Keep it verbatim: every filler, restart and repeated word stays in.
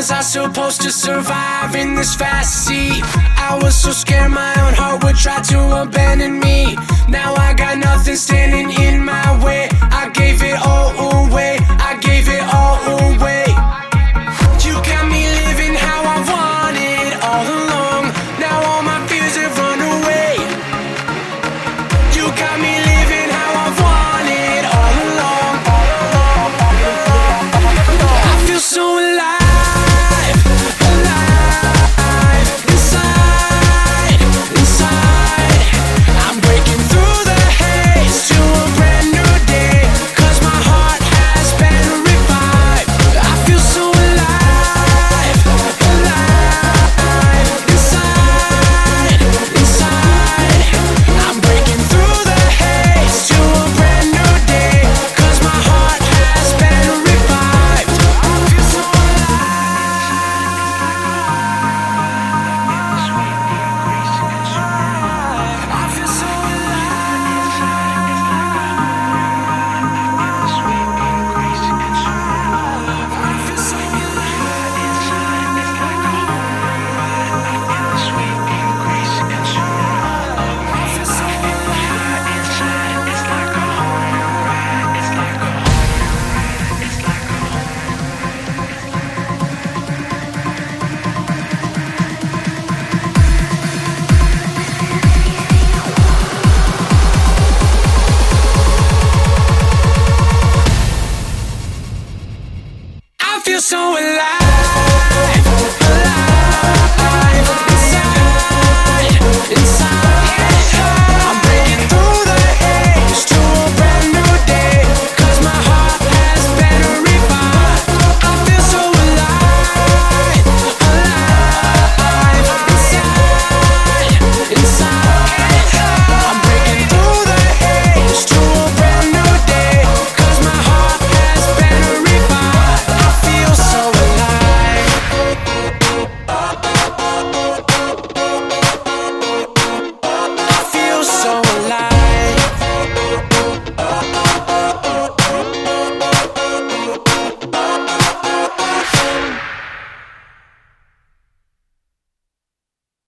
was I supposed to survive in this fast sea? I was so scared my own heart would try to abandon me. Now I got nothing standing in my way. I gave it all away, I gave it all away. You got me living how I wanted all along. Now all my fears have run away. You got me living how I wanted all along. I feel so alive, alive, inside, inside. I'm breaking through the haze to a brand new day, 'cause my heart has been revived. I feel so alive, alive, inside, inside. I'm breaking through the haze to a brand new day, 'cause my heart has been revived. I feel so alive. I feel so I feel so alive.